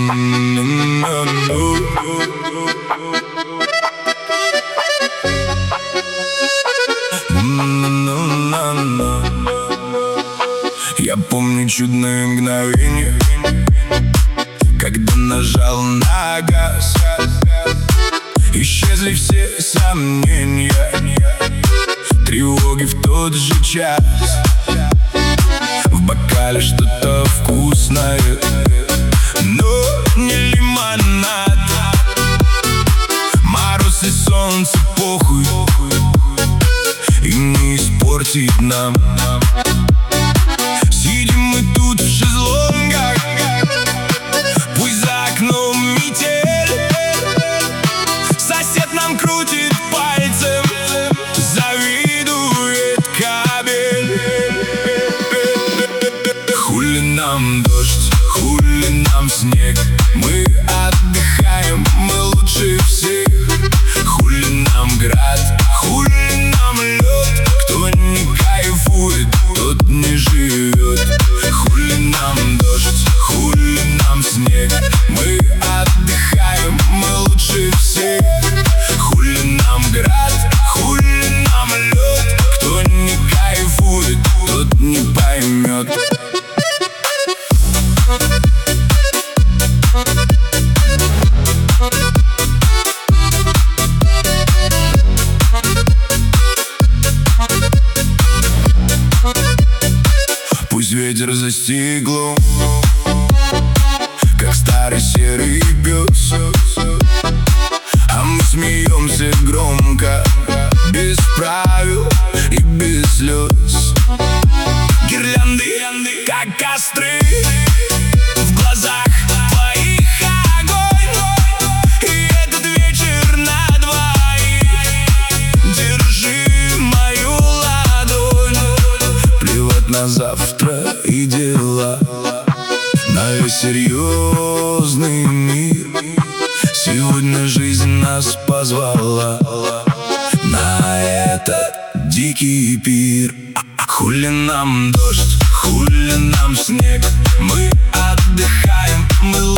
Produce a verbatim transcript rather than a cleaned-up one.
Я помню чудное мгновение, когда нажал на газ. Исчезли все сомнения, тревоги в тот же час. В бокале что-то вкусное, но не лимонад. Мороз и солнце похуй, и не испортит нам. Сидим мы тут в шезлонгах, пусть за окном метель. Сосед нам крутит пальцем, завидует кабель. Хули нам дождь, хули нам снег, мы отдыхаем, мы лучше всех. Хули нам град, хули нам лед, кто не кайфует, тот не живет. Хули нам дождь, хули нам снег, мы отдыхаем, мы лучше всех. Хули нам град, хули нам лед, кто не кайфует, тот не поймет. Пусть ветер за стеклом, как старый серый пес, а мы смеемся громко, без правил и без слез. Гирлянды, как костры, в глазах твоих огонь. И этот вечер на двоих. Держи мою ладонь. Плевать на завтра и дела, на весь серьезный мир. Сегодня жизнь нас позвала на этот дикий пир. Хули нам дождь, хули нам снег, мы отдыхаем, мы